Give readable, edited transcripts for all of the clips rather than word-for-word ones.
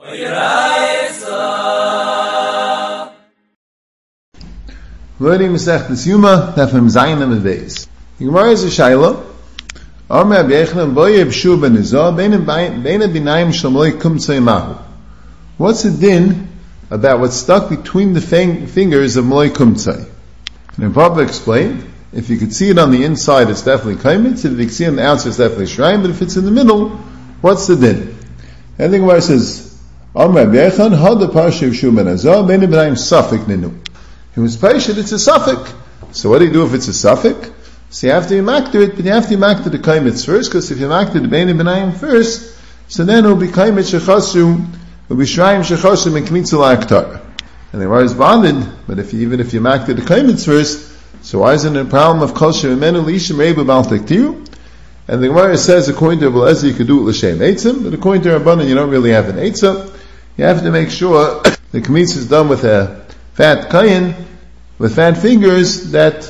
Learning Masechtas Yuma, Tefem Zayin and Beis. The Gemara is a Shaila. Amar Rabbi Yochanan Bo Yebshu ben Izah Beina Binayim Shalmoi Kumtzei Mahu. What's the din about what's stuck between the fingers of Molei Kumtzei? And Papa explained, if you could see it on the inside, it's definitely Kaimitz. If you can see it on the outside, it's definitely Shrine. But if it's in the middle, what's the din? And the Gemara says, Amar Rabbi Yochanan Hada Parsha Yebshu ben Izah Beina Binayim Safek Ninu. He was patient, it's a suffix. So what do you do if it's a suffix? So you have to makter it, but you have to makter the kaimitz first, because if you makter the bein benayim first, so then it will be kaimitz shechasru, it will be shrayim shechasru and kmitzel aktar. And the Gemara is bonded, but even if you makter the kaimitz first, so why isn't it a problem of kol shemenu lishim reibu bal tektiru? And the Gemara says, according to Rabbi Eliezer, you could do it l'shem eitzim, but according to Rabbanan, you don't really have an eitzah. You have to make sure the kmitz is done with a fat kayin, with fat fingers, that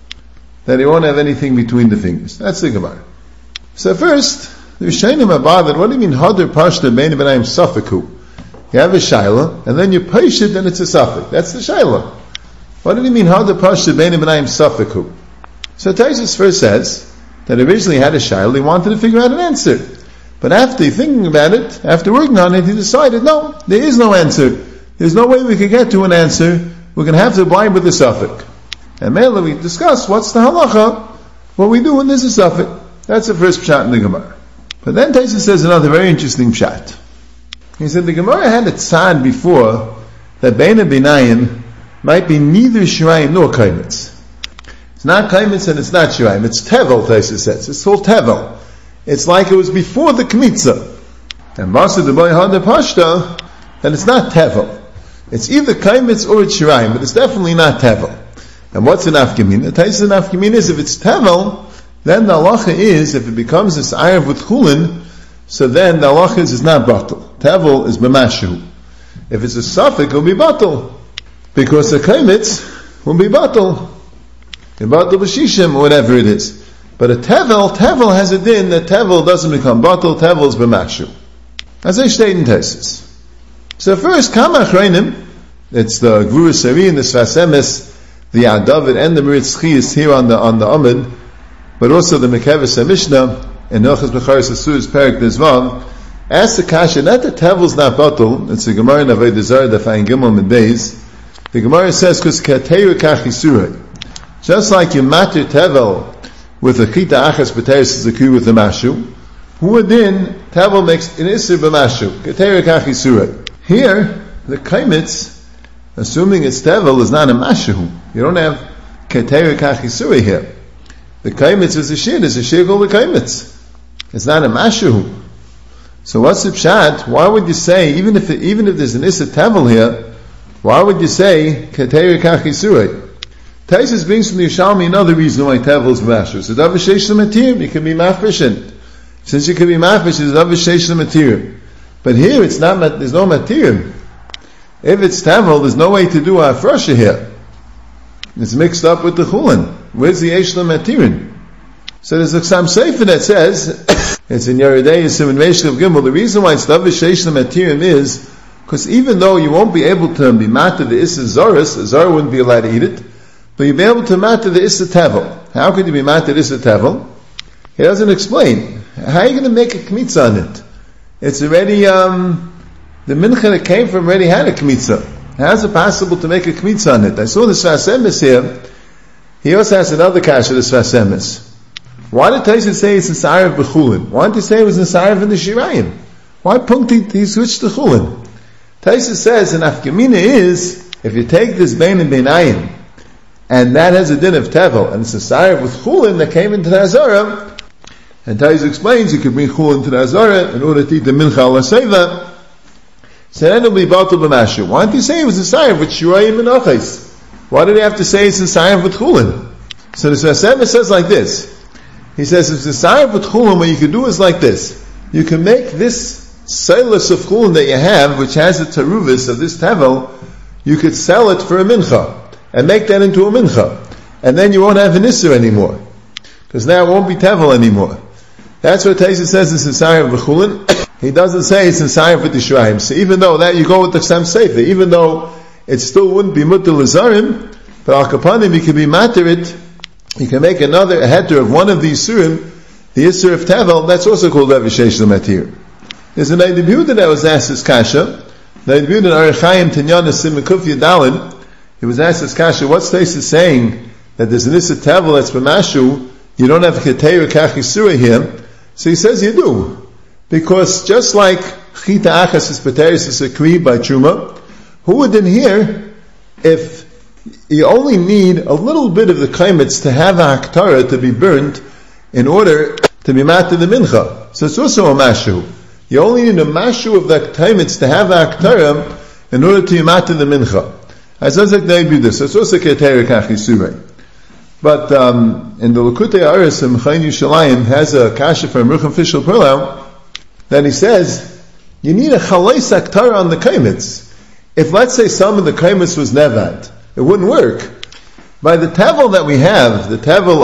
you won't have anything between the fingers. That's the Gemara. So first, the Rishonim are bothered. What do you mean, Hadar Pashta Bein Benayim Safiku? You have a Shaila, and then you push it, and it's a Safik. That's the Shaila. What do you mean, Hadar Pashta Bein Benayim Safiku? So Taisus first says that originally had a Shaila, he wanted to figure out an answer. But after thinking about it, after working on it, he decided, no, there is no answer. There's no way we could get to an answer. We're going to have to abide with the suffix. And Mela, we discuss what's the halacha, what we do when there's a suffix. That's the first pshat in the Gemara. But then Taisa says another very interesting pshat. He said the Gemara had a tzad before that Beina Binayim might be neither Shirayim nor Kaimitz. It's not Kaimitz and it's not Shirayim. It's Tevel, Taisa says. It's called Tevel. It's like it was before the Kmitza. And Masa de Boy Hada Pashta, then it's not Tevel. It's either Kaimitz or it's Shirayim, but it's definitely not Tevel. And what's an Afkamin? The Taisa an Afkamin is, if it's Tevel, then the halacha is, if it becomes this Ayav with Chulin, so then the halacha is not Batal. Tevel is B'mashu. If it's a suffix, it will be Batal. Because the Kaimitz will be Batal. Batal B'shishim, or whatever it is. But a Tevel has a din that Tevel doesn't become Batal, Tevel is B'mashu. As I state in Taisus. So first, Kama Achreinim, it's the Gvura Sari and the Sfas Emes, the Adavid and the Meritz Chiyas here on the Amid, but also the Mekeves HaMishnah, and Hilchos Becharos Asuris Perek Dezvav, ask the Kasha, not that Tevel's not Batal, it's the Gemara in Avodah Zarah, the Fayin Gimel Medbeis. The Gemara says, because Kateir Kach Yisurei. Just like you matter Tevel with a Chita Achas B'teres Zaku with the Mashu, who then Tevel makes an Isser B'mashu, Kateir Kach Yisurei. Here, the Kaimitz, assuming it's Tevel, is not a Mashu. You don't have Keter Kachisuri here. The Kaimitz is a Shir called the Kaimitz. It's not a Mashu. So what's the pshat? Why would you say, even if there's an Issa Tevel here, why would you say Keter Kachisuri? Taisus brings from the Yishalmi another reason why Tevel is Mashu. So Dav Sheish L'Matir, you can be Mafreshin. Since you can be Mafresh, it's Dav Sheish L'Matir. But here it's not, there's no material. If it's Tevel, there's no way to do a Afrosha here. It's mixed up with the Chulin. Where's the Yesh L'Matirin? So there's a Ksam Sefer that says, it's in Yeridei Yisim and Meishav Gimel, the reason why it's Davish Yesh L'Matirin is, because even though you won't be able to be matter the Issa Zoris, a Zor wouldn't be allowed to eat it, but you'll be able to matter the Issa Tevel. How could you be matter the Issa Tevel? He doesn't explain. How are you going to make a Kmitza on it? It's already, the mincha that came from already had a kmitza. How is it possible to make a kmitza on it? I saw the Sfas Emes here. He also has another kasha, the Sfas Emes. Why did Taisus say it's in Sa'arav B'chulin? Why did he say it was in Sa'arav in the Shirayim? Why punked he switched to Chulin? Taisus says, an Afkamina is, if you take this Bein and Beinayim, and that has a din of Tevel, and it's a Sa'arav with Chulin that came into the Azara, and Taisus explains you could bring Chulin to the Azara in order to eat the Mincha al Seva. So then it'll be Batal B'mashu. Why didn't he say it was a Sa'arav with Shirayim and Achais? Why did he have to say it's a Sa'arav with Chulin? So the Sfas Emes says like this. He says if it's a Sa'arav with Chulin, what you can do is like this. You can make this Silas of Chulin that you have, which has the Taruvis of this Tevel, you could sell it for a Mincha, and make that into a Mincha. And then you won't have an Isser anymore. Because now it won't be Tevel anymore. That's what Taisa says is a Sa'arav with Chulin. he doesn't say it's inside for Tishrayim. So even though that you go with the Sam Sefer, even though it still wouldn't be Mutter L'Zarim, but Al Kapanim, you can be matter it, you can make another heter of one of these Surim, the Yisur of Tevel, that's also called Revishesh L'Matir. There's an Eid Yehuda that was asked as Kasha, the Eid Yehuda in Arachayim Tinyana Simon Kuf Yadalin, he was asked as Kasha, what's Tais is saying that there's an Yisur Tevel that's B'mashu, you don't have Ketei or Kach Yisura here, so he says you do. Because just like Chita Achas is Pateris is a Kri by Truma, who would then hear if you only need a little bit of the kaimitz to have a haktara to be burnt in order to be mat to the mincha? So it's also a mashu. You only need a mashu of the kaimitz to have a haktara in order to be mat to the mincha. As I said, they do this. So it's also ketera kachisure. But in the Likutei Aris, Chaim Yushalayim has a kasha from Rucham Fishel Perlau. Then he says, you need a chalais aktara on the kaimitz. If let's say some of the kaimitz was nevad, it wouldn't work. By the tevel that we have, the tevel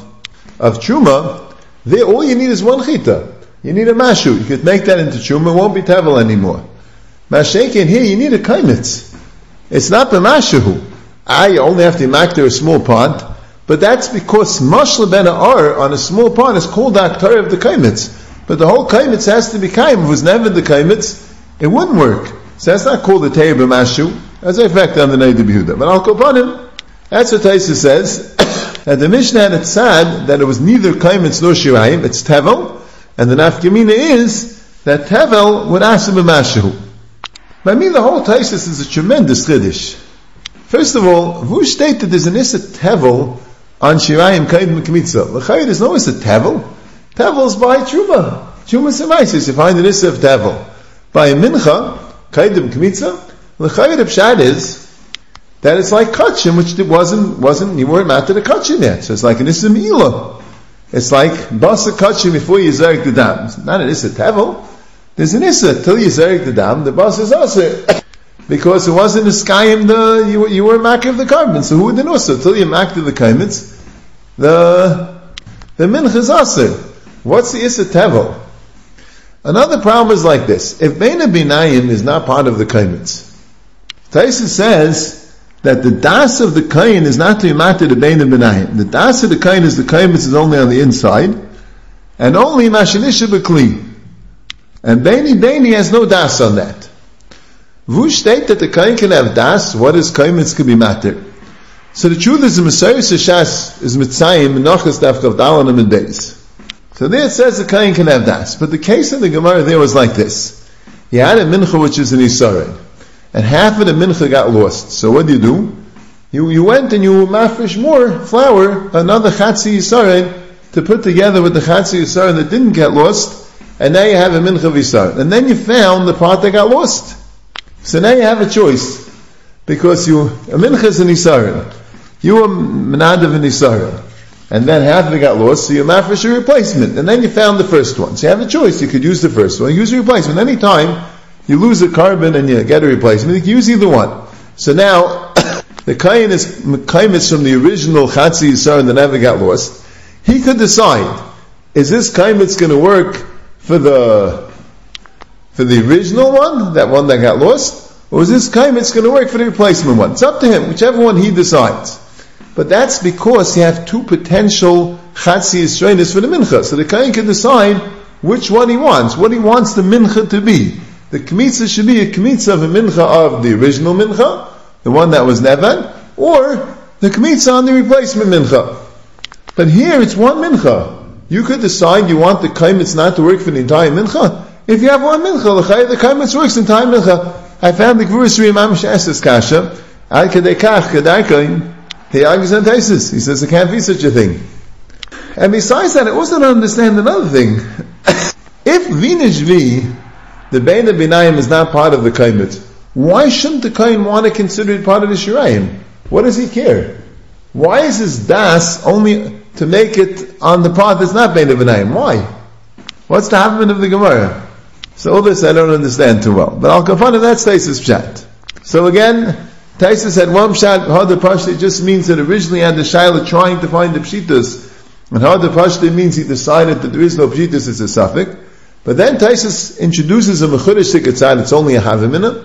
of truma, there all you need is one chita. You need a mashu. You could make that into truma, it won't be tevel anymore. Mashaken here, you need a kaimitz. It's not the mashu. You only have to make there a small pot, but that's because mashla ben ar on a small pot is called the aktara of the kaimitz. But the whole kaimitz has to be kaim. If it was never the kaimitz, it wouldn't work. So that's not called the teir b'mashu. That's a fact on the Neid Yehuda. But Al Kopanim, that's what Taisa says, that the Mishnah had it said that it was neither kaimitz nor shirayim, it's tevel, and the nafkamina is that tevel would ask b'mashu. But I mean the whole Taisa is a tremendous chiddush. First of all, who stated there's an issa tevel on shirayim kaid m'kmitza? L'chayr, there's no issa tevel. Tevel is by Truma. Truma Semaisis, you find an issa of Tevel. By a mincha, Kaidim Kmitza, the Chayid Pshat is that it's like Kachim, which it wasn't, you weren't matted a Kachim yet. So it's like an issa Me'ilah. It's like Basa Kachim before you Zarek the Dam. It's not an issa Tevel. There's an issa, till you Zarek the Dam, the Basa is also, because it wasn't a Skayim, you were Mak of the carbon. So who would then also, till you Mak of the Kaimitz, the Mincha is also. What's the Issa Tevel? Another problem is like this. If Beina Binayim is not part of the Kaimitz, Taisa says that the Das of the Kain is not to be matter to Beina Binayim. The Das of the Kain is the Kaimitz is only on the inside, and only Mashanisha B'Kli. And Beini has no Das on that. Vu state that the Kain can have Das, what is Kaimitz can be matter? So the truth is the Messiah Shas is Mitzayim, Menachas Dafkav Dalan and Days. So there it says the Kain can have das. But the case of the Gemara there was like this. You had a mincha which is an Yisarei, and half of the mincha got lost. So what do? You went and you mafresh more flour, another Chatzi Yisarei, to put together with the Chatzi Yisarei that didn't get lost, and now you have a mincha of Yisarei. And then you found the part that got lost. So now you have a choice. Because a mincha is an Yisarei. You were menadav an Yisarei. And then half of it got lost, so you mafresh a replacement. And then you found the first one. So you have a choice. You could use the first one, use a replacement. Any time you lose a carbon and you get a replacement, you can use either one. So now, the kain is from the original Chatzi Yisar that never got lost. He could decide, is this kaimitz going to work for the original one, that one that got lost, or is this kaimitz going to work for the replacement one? It's up to him, whichever one he decides. But that's because you have two potential Chatzi Yisraelis for the mincha. So the kain can decide which one he wants, what he wants the mincha to be. The kmitza should be a kmitza of a mincha of the original mincha, the one that was nevan, or the kmitza on the replacement mincha. But here it's one mincha. You could decide you want the kaimitz not to work for the entire mincha. If you have one mincha, the kaimitz works the entire mincha. I found the Gvurus Rimam Shesses Kasha, Al Kadekach Kadarkain. He argues on Taisus. He says there can't be such a thing. And besides that, I also don't understand another thing. If Vinishvi, the Beina Binayim, is not part of the Kaimitz, why shouldn't the Kain want to consider it part of the Shirayim? What does he care? Why is his Das only to make it on the part that's not Beina Binayim? Why? What's the happening of the Gemara? So all this I don't understand too well. But Al Kafana, that's Taisus Pshat. So again, Taisa said one pshat, Hada Pashti just means that originally had the Shaila trying to find the Pshitas, and Hada Pashti means he decided that there is no Pshitas, it's a suffix. But then Taisus introduces a mechudesh tikatzad, it's only a havimina,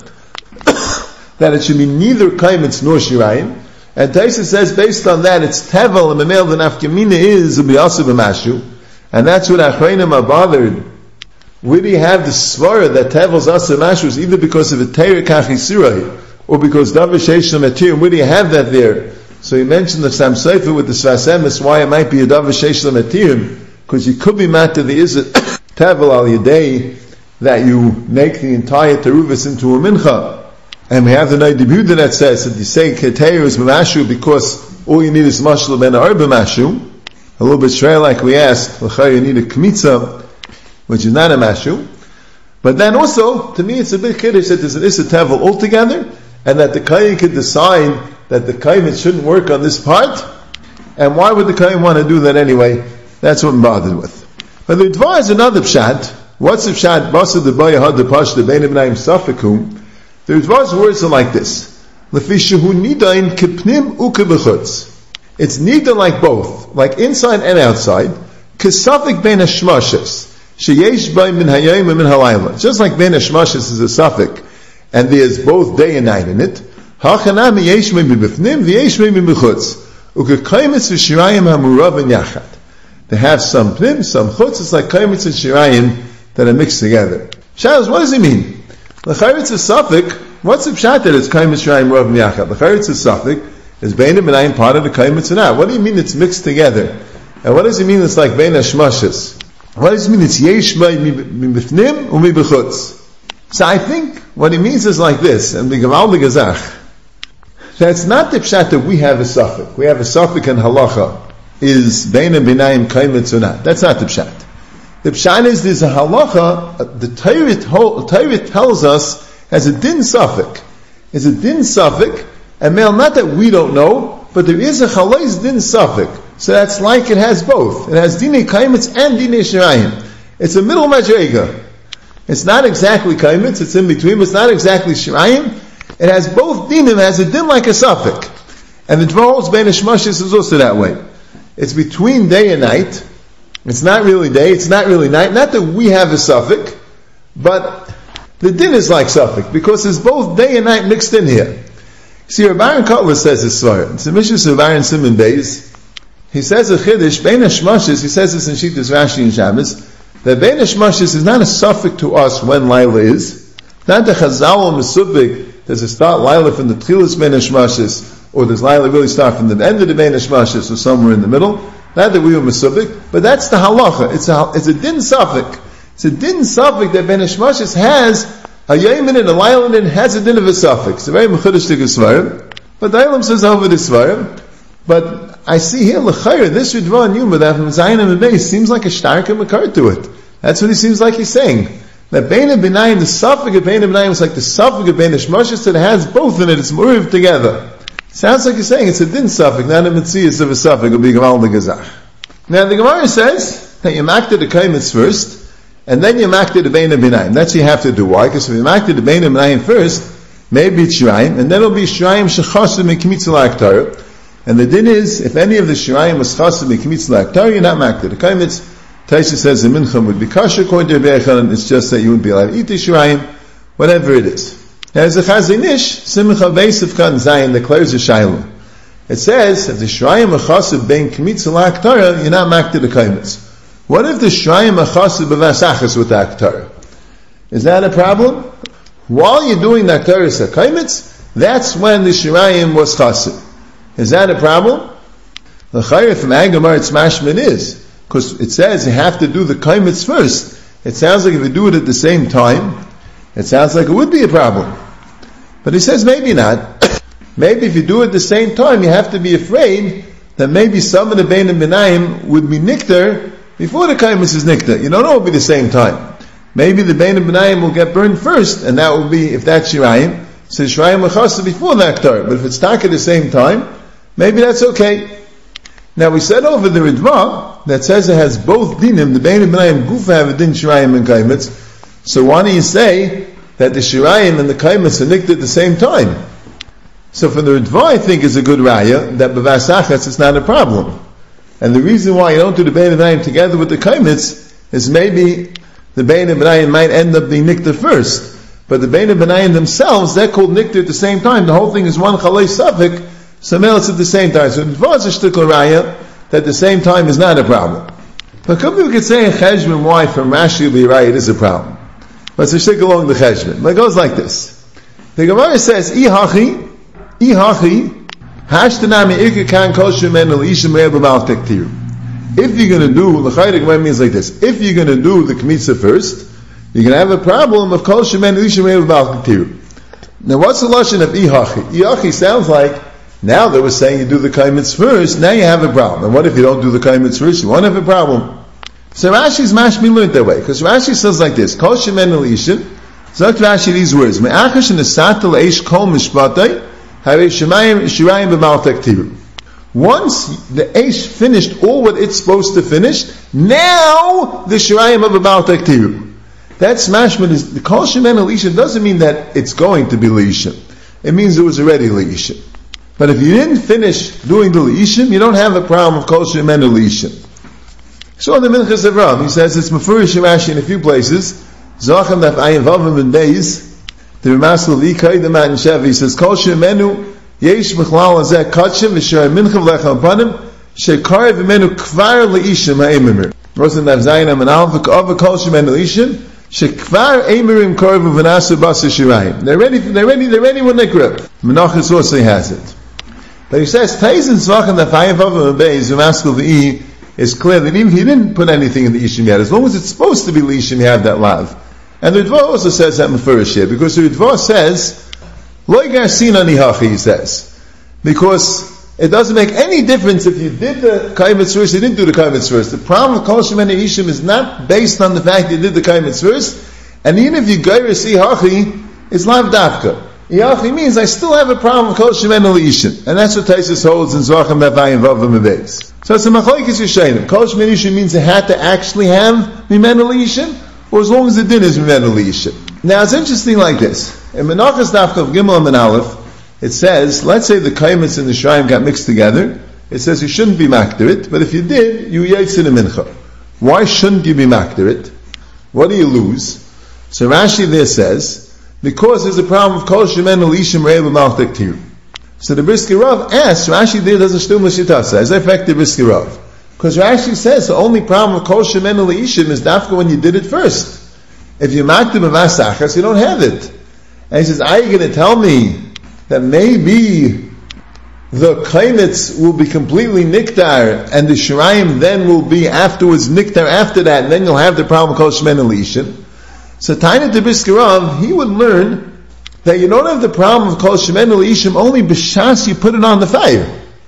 that it should be neither kaimitz nor shirayim. And Taisus says, based on that, it's tevel, and memel, the nafkamina is ubiyasu b'mashu. And that's what Achrayim are bothered. Where do you have the svara that tevel's asa mashu is either because of a teir kachisurai, or because davar sheish l'matir? Where do you have that there? So he mentioned the Sam Sefer with the Svasemis, why it might be a davar sheish l'matir, because you could be matter the is it tevel al yadei, that you make the entire teruvis into a mincha. And we have the Noda B'Yehuda that says that you say keteir is b'mashu because all you need is mashal ben ar b'mashu. A little bit straight like we asked, you need a kmitza, which is not a mashu. But then also, to me it's a bit kiddush that there's an issa tevel altogether, and that the kohen could decide that the kohen shouldn't work on this part. And why would the kohen want to do that anyway? That's what I'm bothered with. But the Dvar is another pshat. What's the pshat? Basa de baya had the pash de bein ibnayim safikum. The Dvar's words are like this: Lefishahu nidain kipnim ukebechutz. It's nida like both, like inside and outside. Kesafik bein hashmashes sheyesh by min hayayim and min halayla. Just like bein hashmashes is a suffix, and there's both day and night in it. Hachanam yesh mei b'bifnim v'yesh mei b'chutz. Ukekaimitz v'shirayim hamurav and yachad. They have some pnim, some chutz. It's like kaimitz and shirayim that are mixed together. Shalos, what does he mean? L'chayritz is suffix. What's the pshat that it's kaimitz shirayim murav and yachad? L'chayritz is suffix. Is bein and benayin part of the kaimitz or not? What do you mean it's mixed together? And what does it mean it's like bein hashmashes? What does it mean it's yesh mei b'fnim or mi b'chutz? So I think what he means is like this, and b'gamal b'gazach. That's not the pshat that we have a suffix. We have a suffix in halacha. Is bein and benayin kaimitz or not? That's not the pshat. The pshat is there's a halacha, the Torah tells us as a din suffix. Is a din suffix, and male, not that we don't know, but there is a chalais din suffix. So that's like it has both. It has dinei kaimitz and dinei shirayim. It's a middle madrega. It's not exactly kaimitz, it's in between, but it's not exactly shirayim. It has both dinim, it has a din like a suffix. And the Dvar bein hashmashes is also that way. It's between day and night. It's not really day, it's not really night. Not that we have a suffix, but the din is like suffix, because it's both day and night mixed in here. See, Rabbi Kotler says this svara. It's a Mishnah of Aaron Simon Beis. He says a chiddush, bein hashmashes, he says this in Shittas Rashi and Shabbos, that bein hashmashes is not a suffix to us when Laila is. Not the Chazal or Mesubik, does it start Laila from the Tchilas bein hashmashes, or does Laila really start from the end of the bein hashmashes, or somewhere in the middle? Not that we were Mesubik, but that's the halacha. It's a din suffix. It's a din suffix that bein hashmashes has a Yemen and a Lailan has a din of a suffix. It's a very mechudesh svarim. But the Eilam says over this svarim. But I see here, l'chayr, this Ridva and Yuma, that from Zayin and Beis seems like a stark and makar to it. That's what he seems like he's saying. That Bein and Benayim, the suffix of Bein and Benayim is like the suffix of Bein Hashmashes that has both in it. It's muriv together. Sounds like he's saying it's a din suffix, not a mitzias of a suffix. It'll be Gamal the Gazach. Now the Gemara says that you makta the kaimitz first, and then you makta the bein and benayim. That's what you have to do. Why? Because if you makta the bein and benayim first, maybe it's shirayim, and then it'll be shirayim shechasim and kimitz l'aktar. And the din is, if any of the shirayim was chasim and kimitz l'aktar, you're not makta the kaimitz. Taisa says the mincha would be kosher according to Rabbi Yochanan. It's just that you wouldn't be allowed to eat the shirayim, whatever it is. Now, as a chazinish, simcha beisif kan zayin declares a shayla. It says if the shirayim are chasim bein kimitz l'aktar, you're not makta the kaimitz. What if the Shrayim Achasib b'vasachas with the Aktara? Is that a problem? While you're doing the Aktara Sakaimitz, that's when the Shrayim was Chasib. Is that a problem? The Chayr from Agamar it's mashman is. Because it says you have to do the Kaimitz first. It sounds like if you do it at the same time, it sounds like it would be a problem. But he says maybe not. Maybe if you do it at the same time, you have to be afraid that maybe some of the Bein and Benayim would be niktar before the kaimitz is nikta. You don't know it will be the same time. Maybe the bein and benayim will get burned first, and that will be, if that's shirayim, so shirayim will chasa before the aktar. But if it's tak at the same time, maybe that's okay. Now we said over the Ridva, that says it has both dinim, the bein and benayim gufa have a din shirayim and kaimitz. So why do you say that the shirayim and the kaimitz are nikta at the same time? So for the Ridva, I think is a good raya, that b'vasachas it's not a problem. And the reason why you don't do the bein and benayim together with the kaimitz is maybe the Bein Benayim might end up being nikta first. But the Bein Benayim themselves, they're called nikta at the same time. The whole thing is one chalei suffik, so it's at the same time. So it was a shtikl raya that at the same time is not a problem. But some people could say in Cheshbon why from Rashi be right, it is a problem. Let's just take along the Cheshbon. It goes like this. The Gemara says, Ihachi, hashtanami ikakan kosher men al-ishim re'el tektir. If you're going to do, the Gemara means like this, if you're going to do the Kmitza first, you're going to have a problem of kosher men al-ishim re'el tektir. Now what's the lashon of Ihachi? Ihachi sounds like, now that we're saying you do the kaimitz first, now you have a problem. And what if you don't do the kaimitz first? You won't have a problem. So Rashi's mashmi learned that way, because Rashi says like this, kosher men al-ishim, Sagt Rashi these words, Me'achash nesat leish kol mishpatay, harei shirayim b'mal tektiru. Once the Eish finished all what it's supposed to finish, now the shirayim of b'mal tektiru. That's mashman is the kol shemen leishim doesn't mean that it's going to be leishim. It means it was already leishim. But if you didn't finish doing the leishim, you don't have a problem of kol shemen leishim. So the Minchas Avram, he says it's mefurish Rashi in a few places. Zachem daf ayin vavim and days. The Ramasel Likai the Matan Shev. He says kol shemenu yesh b'chlal azeh kachim v'sher minchav lechem panim shekar v'menu kvar leishim ha'emimir. Rosen daf zayin am an alva k'ova kol shemenu leishim shekvar emirim korvu v'nasu basa shirayim. They're ready when they grip. Menachos also has it. But he says Taisin Zachem daf ayin vavim and days Ramasel v'i is clear that even if he didn't put anything in the Ishim yet, as long as it's supposed to be Ishim, you have that lav. And the Ritva also says that Mefurish here, because the Ritva says, Loi Garsina Nihachi, he says. Because it doesn't make any difference if you did the Kaimitz first, you didn't do the Kaimitz first. The problem with Kol Shemen Ishim is not based on the fact you did the Kaimitz first, and even if you Gairis Ihachi, it's lav dafka. Ihachi means I still have a problem with Kol Shemen Ishim. And that's what Taisus holds in Zvachim Navayim Vavim Abeis. So it's a machlokes Yishayim. Kol Shemen Ishim means it had to actually have Mimen Ishim, or as long as the din is Mimen Ishim. Now it's interesting like this. In Menachos Dafka Gimel and Aleph, it says, let's say the Kaimitz and the Shrayim got mixed together, it says you shouldn't be makdir it, but if you did, you yaitz in a mincha. Why shouldn't you be makdir it? What do you lose? So Rashi there says, because there's a problem of Kol Shemen Ishim Re'el B'mal Tektir. So the Brisker Rav asks, Rashi there doesn't shtum l'shitasa. As I fact the Brisker Rav. Because Rashi says the only problem with Kol Shemen Ishim is dafka when you did it first. If you makdir b'vas achas, you don't have it. And he says, are you going to tell me that maybe the Kaimitz will be completely niktar, and the Shirayim then will be afterwards niktar after that, and then you'll have the problem of Kol Shemen Ishim? So Tainat the Brisker Rav, he would learn that you don't have the problem of Kol Shemen Ishim only b'shas you put it on the fire.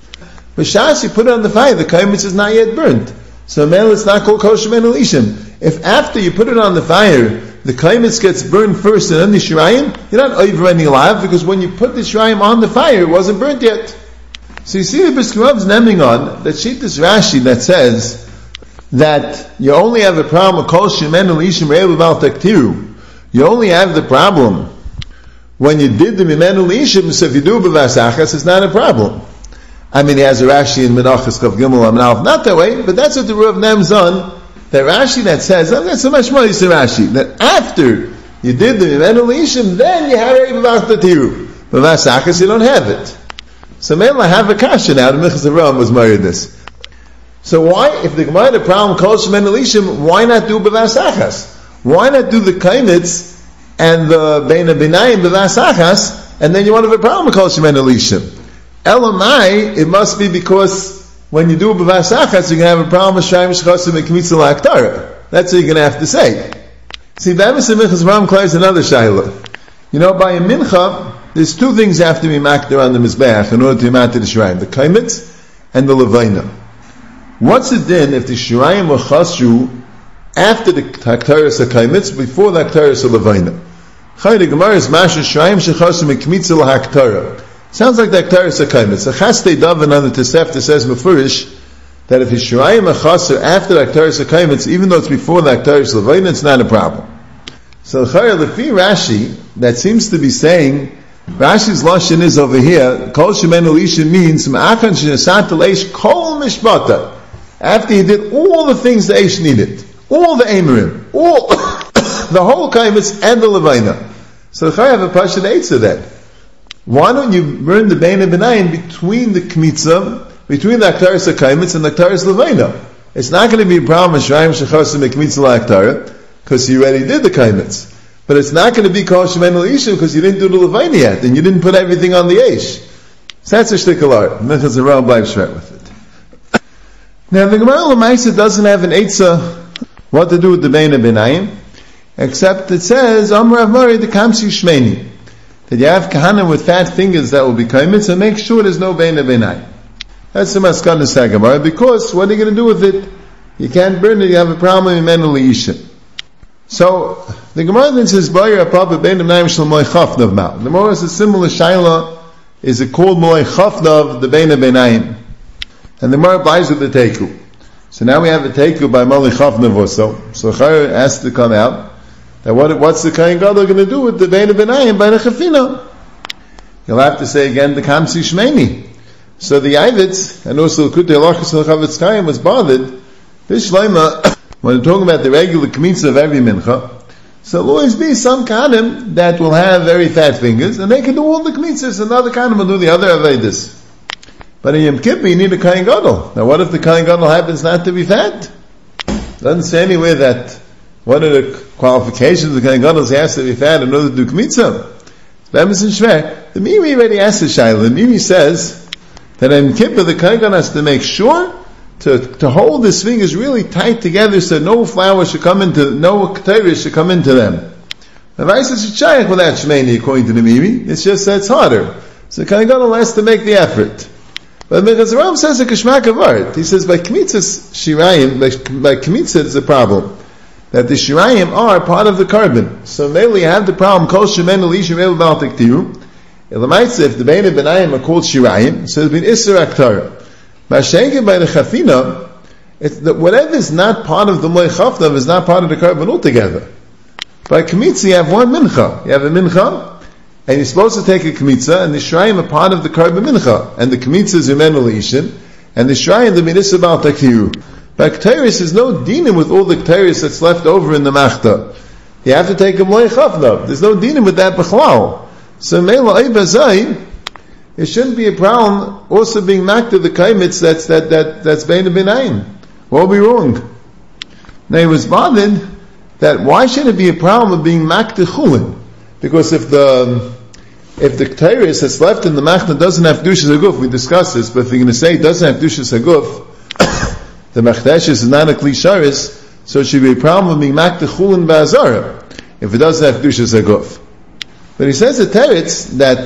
B'shas you put it on the fire, the Kaimitz is not yet burnt. So Mel it's not called Kol Shemen Ishim. If after you put it on the fire, the Kaimitz gets burned first and then the Shirayim, you're not over any lav, because when you put the Shirayim on the fire, it wasn't burnt yet. So you see the Brisker Rav's nemming on that Shittas Rashi that says that you only have a problem of Kol Shemen Ishim Re'el B'mal Tektiru. You only have the problem when you did the Mimen Ishim, so if you do B'vas Achas, it's not a problem. I mean, he has a Rashi in Menachos Kav Gimel Amnalf, not that way, but that's what the Rav nems on, that Rashi that says, that's so much more is the Rashi, that after you did the Mimen Ishim, then you have a B'vas Tektiru. B'vas Achas, you don't have it. So Mela have a kasha now, the Minchas Avram was married this. So why, if the Gemara had a problem Kol Shemen Ishim, why not do B'vas Achas? Why not do the Kaimitz and the Bein Binayim B'vas Achas, and then you won't have a problem with Kol Shemen Ishim? Elamai, it must be because when you do B'vas Achas, you're going to have a problem with Shayim Shchosim and Kmitza L'Aktara. That's what you're going to have to say. See, B'emes and Minchas Ram clears another shayla. You know, by a mincha, there's two things have to be makdir on the Mizbeach in order to be makdir the Shirayim, the Kaimitz and the Levayna. What's it then if the Shirayim were chasru after the Haktaris HaKaimitz, before the Haktaris HaLevayna? Chay, the Gemara is Masha Shirayim Shechasru Mekmitza L'Haktara. Sounds like the Haktaris HaKaimitz. The Chastei Davin on the Tosefta says Mefurish that if his Shirayim are chasru after the Haktaris HaKaimitz, even though it's before the Haktaris HaLevayna, it's not a problem. So Chay, Lefi Rashi, that seems to be saying, Rashi's lashon is over here, Kol Shemen Ishim means, Ma'achan Shenesat L'Eish Kol Mishpata. After he did all the things the Eish needed, all the Eimerim, all the whole kaimitz and the levina. So I have a pashut eitzah then. Why don't you burn the bein benayim between the kmitza, between the aktaris kaimitz and the aktaris levina? It's not going to be a problem Shirayim shechasim kmitza la'aktara because you already did the kaimitz. But it's not going to be called shemen l'isha because you didn't do the levina yet and you didn't put everything on the eish. So that's a shtickle art. Minchas Aral bleibt straight with it. Now the Gemara L'maisa doesn't have an eitzah what to do with the bein benayim, except it says Amar Rav Mari the kamsi shmeini, that you have kahanim with fat fingers that will be kaimitz, so make sure there's no bein benayim. That's the maskana sagamar, because what are you going to do with it? You can't burn it, you have a problem in mentally isha. So the Gemara then says Bayer Apapa bein benayim shel moy chafnav ma'u. The Gemara is a similar shaila. Is it called moy chafnav the bein benayim? And the Gemara applies with the teiku. So now we have a teiku by moy chafnav also. So Chayr has to come out. That what's the Kohen Gadol going to do with the bein benayim by the chafina? You'll have to say again the kamsi shmeini. So the Yavitz, and also the Kutei Halachos of Chavetz Chaim was bothered. This Shleima, when we're talking about the regular kmitza of every mincha, so there'll always be some kahanim that will have very fat fingers, and they can do all the kmitzas, and other kahanim will do the other avedis. But in Yom Kippur, you need a Kohen Gadol. Now what if the Kohen Gadol happens not to be fat? Doesn't say anywhere that one of the qualifications of the Kohen Gadol is he has to be fat in order to do kmitza. The Miri already asked the Shaila. The Miri says that in Kippur the Kohen Gadol has to make sure to hold his fingers really tight together so no flour should come into, no ketera should come into them. The Vice is shaykh with that shmeini according to the Miri. It's just that it's harder. So the Kohen Gadol has to make the effort. But Minchas Aram says a kishmak of art. He says by kmitzas shirayim, by kmitzah it's a problem. That the shirayim are part of the carbon. So mainly you have the problem, kol shemen elish yirel bal tektiru. If the bein benayim are called shirayim, so it's been isser aktara. Mashenke by the chafina, it's that whatever is not part of the moy chafnav is not part of the carbon altogether. By kmitza you have one mincha. You have a mincha, and you're supposed to take a kmitza, and the shirayim are part of the carbon mincha, and the kmitza is yemen l'ishin, and the shirayim the mitzvah bal taktiru. By kteris is no dinim with all the kteris that's left over in the machta. You have to take a moy chafnav. There's no dinim with that b'chlal. So meila ibazai, it shouldn't be a problem also being makta the kaimitz that's bein benayim. What will be wrong? Now he was bothered that why should it be a problem of being makta chulin? Because if the kteris that's left in the machta doesn't have dushas haguf, we discussed this, but if you're going to say it doesn't have dushas haguf, the machdeshes is not a klisharis, so it should be a problem of being makta chulin ba'azara if it doesn't have dushas haguf. But he says the teretz that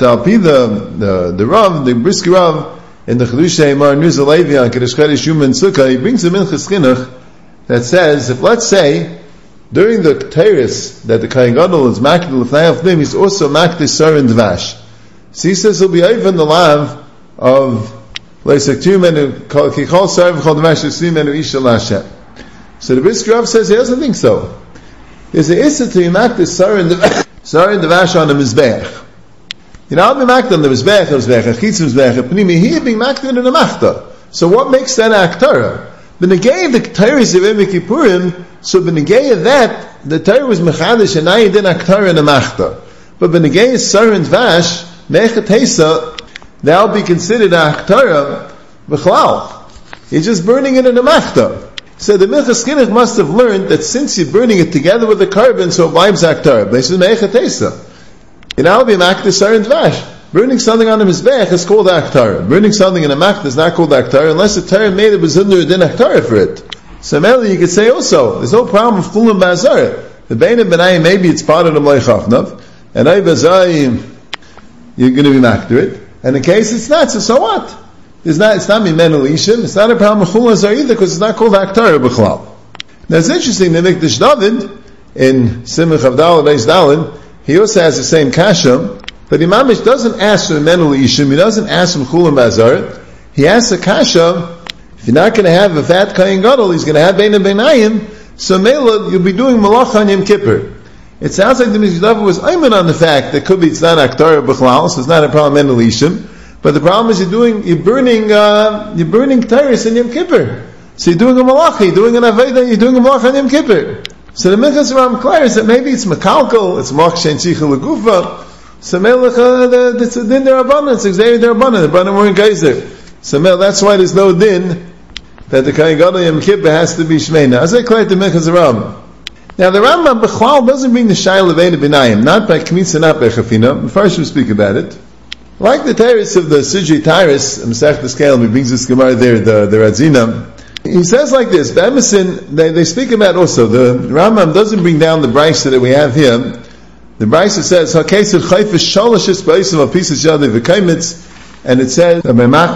the Rav, the Brisker Rav, in the Chedushay Mar Nuzal Levi on Kedesh Chedesh Yom and Sukkah, he brings a minchas chinuch that says, if let's say, during the teretz that the Kohen Gadol is makdil l'fnei avdim, he's also makdil sar and dvash. So he says he'll be over in the lav of leisaktu menu kichol sar v'chol dvash l'sim menu isha l'Hashem. So the Brisker Rav says he doesn't think so. There's an issa to be makdil sar and dvash. Sorry, the vash on the mizbech. You know, I'll be makta on the mizbech, a chitz mizbech, pnimi here being makta in the machta. So what makes that aktara? The negay of the k'tayris of Yom Kippurim, so the negay of that, the Torah was mechadish, and now you did aktara in the machta. But the negay is sar and vash, mechat hesa, that'll be considered aktara b'chlal. You're just burning it in the machta. So the Minchas Chinuch must have learned that since you're burning it together with the carbon, so it vibes aktar. But this is meichatesa. You know, be makdis sar and dvash. Burning something on the mizbech is called aktar. Burning something in a makdis is not called aktar unless the Torah made it was under din aktar for it. So mainly you could say also, there's no problem with chulam ba'azar. The bein benayim maybe it's part of the moy chafnav, and ay b'azayim you're going to be makdar it. And in case it's not, so what? It's not mimen l'ishim. It's not a problem with chulam zar either because it's not called aktara b'chlal. Now it's interesting that Mikdash David in Simach Avdal Beis Dalin he also has the same kasha, but the Mamish doesn't ask for mimen l'ishim. He doesn't ask for chulam b'azar. He asks a kasha. If you're not going to have a fat Kohen Gadol, he's going to have bein benayim. So Mela, you'll be doing malacha on Yom Kippur. It sounds like the Mikdash David was ayman on the fact that could be it's not aktara b'chlal, so it's not a problem mimen l'ishim. But the problem is you're burning ketores in Yom Kippur. So you're doing a malacha, you're doing an aveda, you're doing a malacha on Yom Kippur. So the Minchas Ram clarifies that maybe it's Mekalkal, it's Machshen Tzicha Legufa. So Melech, it's a din derabbanan, it's Xavier derabbanan, the Rabbanan weren't geyser. So that's why there's no din that the Kohen Gadol Yom Kippur has to be Shmeina. As I claim the Minchas Ram. Now the Rambam B'chlal doesn't bring the Shayla Ve'ena B'nayim, not by Kmitza, not by Chafina. First we speak about it. Like the Tyrus of the Sijri Tyrus, Masech the Scale, he brings this Gemara there, the Radzina. He says like this, B'emesin, they speak about also, the Rambam doesn't bring down the Brisa that we have here. The Brisa says, HaKesed Chayfish Sholashis B'esim of pieces Yadei V'kaimitz, and it says, the Rambam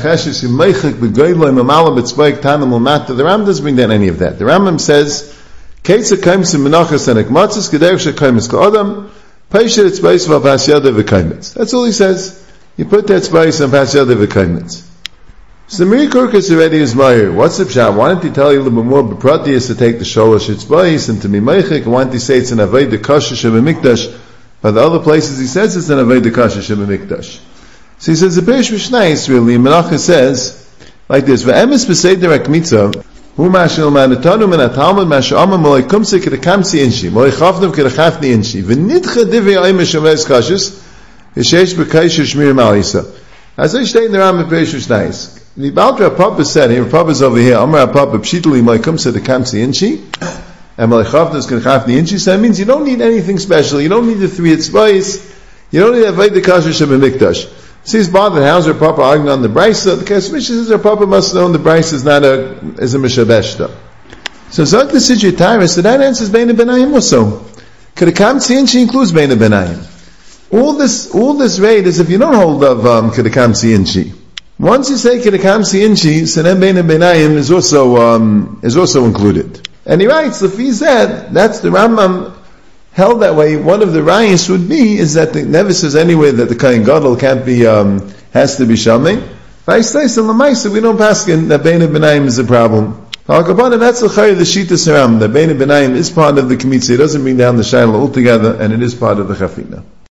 doesn't bring down any of that. The Rambam says, Kesed Kaimitz Menachas and Ekmatzis, Gederech Shekaimitz Ka'odam, Peishet It's B'esim of Pas Yadei V'kaimitz. That's all he says. You put that B'esim of Pas Yadei V'kaimitz. So the Miri Kurkus already is Meir. What's the pshat? Why don't he tell you a little bit more B'pratius to take the Sholosh Itzbais and to be Meichik? Why don't he say it's an Aved Kasha Shebemikdash? But the other places he says it's an Aved Kasha Shebemikdash. So he says the Pirish Mishnais really, Menachah says like this: V'emes b'seder hakmitza hu mashal manatanu min hatalmud masha'amah molay kumse k'dekamsi inshi molay chavnum k'dechafni inshi v'nidcha divei ayim mishaves kashis v'sheish b'kayshir shmir malisa. As I state in the Rambam Pirish Mishnais. The Baltra Papa said here, Papa's over here, Amar Papa Pshitali Maikumsa the Kamsi Inchi, and Malichavnas can Chafni Inchi, so that means you don't need anything special, you don't need the 3 Itzbais, you don't need Aved the Kasher Shebemikdash. So he's bothered, how's her Papa arguing on the Brisa? The Kesmish says her Papa must know the Brisa is not a Mishabeshta. So Zot the Sijri Tyrus, so that answers Beina Benayim also. Could the Kamsi Inchi includes Beina Benayim? All this raid is if you don't hold of Kedekamsi Inchi. Once you say Kedekamsi Inchi, so then Beina Benayim is also included. And he writes, Lefi said, that's the Rambam held that way. One of the rayos would be is that it never says anywhere that the Kohen Gadol can't be has to be Shamei. But I say so Lamaisa, we don't paskin that Beina Benayim is a problem. That's the Chayr the Shita Saram, that Beina Benayim is part of the Kmitza. It doesn't bring down the Shaila altogether, and it is part of the Chafina.